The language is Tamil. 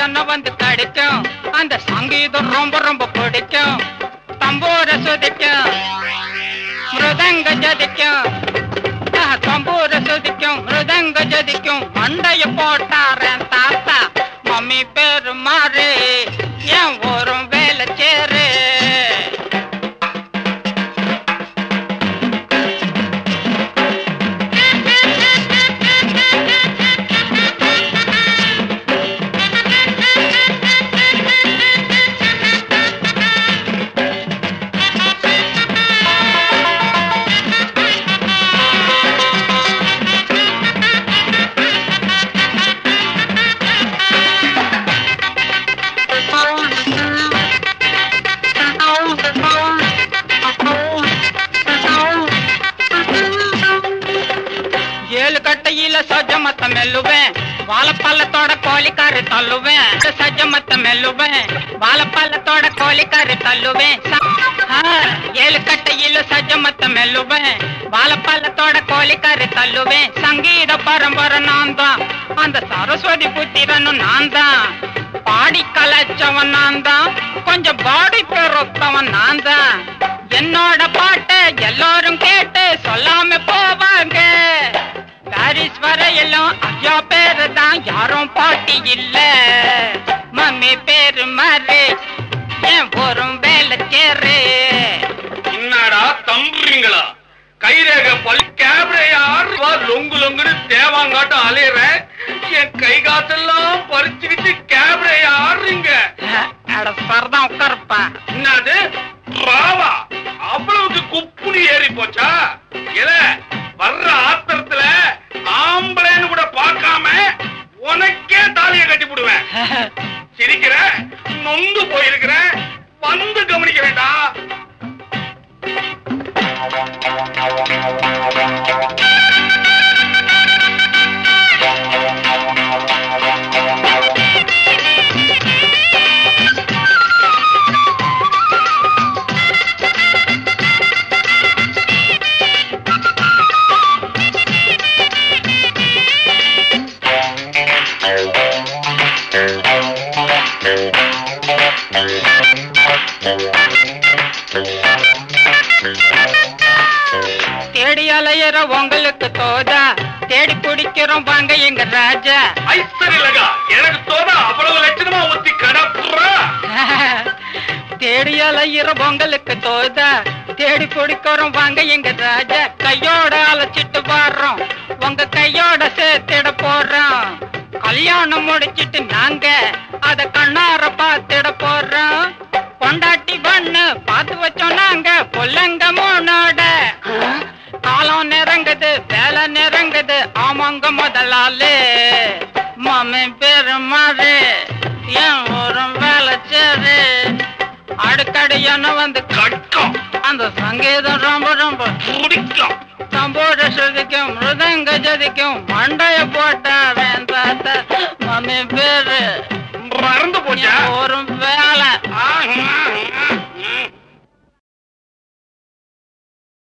என்ன வந்து கடிக்கும். அந்த சங்கீதம் ரொம்ப ரொம்ப பிடிக்கும். தம்பூர சுதிக்கும், மிருதங்க ஜதிக்கும், தம்பூர சுதிக்கும், மிருதங்க ஜதிக்கும். மண்டைய போட்டாரன் தாத்தா மம்மி பேரு மாறு, என் ஊரும் வேலை சேரு. கட்டையில சஜமத்த மெல்லுவேன், வாழப்பள்ளத்தோட கோழிக்காரு தள்ளுவேன். சஜமத்த மெல்லுவேன், வாழப்பள்ளத்தோட கோழிக்காரு தள்ளுவேன். 7 கட்டையில சஜமத்த மெல்லுவேன், வாழப்பள்ளத்தோட கோழிக்காரு தள்ளுவேன். சங்கீத பரம்பரை நான் தான், அந்த சரஸ்வதி புத்திரனும் நான் தான். பாடி கலைச்சவன் நான் தான், கொஞ்சம் பாடி பெருத்தவன் நான் தான். என்னோட பாட்டை எல்லாரும் கேட்டு சொல்லாம போவாங்க. பாரிஸ் வரையிலும் ஐயா பேரு தான், யாரும் பாட்டி இல்ல. மம்மி பேரு மாறு, என் ஊரும் வேலை சேரு. என்னடா தம்புறீங்களா? கைரேக பள்ளி கேமரையார் லொங்கு லொங்குன்னு தேவாங்காட்டம் அலையிற. என் கை காத்தெல்லாம் பறிச்சுக்கிட்டு கேமரை ஆடுறீங்க. தான் உட்காருப்பா. என்னது ராவா? அவ்வளவுக்கு குப்புனி ஏறி போச்சா? எத வர்ற ஆத்திரத்துல ஆம்பளைன்னு கூட பார்க்காம உனக்கே தாலிய கட்டி போடுவேன். சிரிக்கிற, நொந்து போயிருக்கிற, வந்து கவனிக்கிறேன்டா. தேடி அலையிற உங்களுக்கு தோதா, தேடி குடிக்கிறோம் வாங்க எங்க ராஜா. ஐசரிலகா எனக்கு தோதா அவ்வளவு லட்சணமா ஊத்தி கடப்புறா. தேடி அலையிற உங்களுக்கு தோதா, தேடி குடிக்கிறோம் வாங்க எங்க ராஜா. கையோட அழைச்சிட்டு வர்றோம், உங்க கையோட சேர்த்திட போறோம். கல்யாணம் முடிச்சிட்டு நாங்க அத கண்ணார பாத்திட போறோம். பொண்டாட்டி பண்ணு பார்த்து வச்சோம் நாங்க பொல்லங்க மூணோட. காலம் நெருங்குது, வேலை நெருங்குது, ஆமாங்க முதலாளு. மம்மி பேரு மாறு, என் ஊரும் வேலை சேரு. அடுக்கடி என்ன வந்து கட்டம், அந்த சங்கீதம் ரொம்ப ரொம்ப பிடிக்கும். தம்போட சுதிக்கும், மிருதங்க ஜதிக்கும், மண்டைய போட்டாரன் தாத்தா மம்மி பேரு மறந்து போச்சா? ஊரும் வேலை.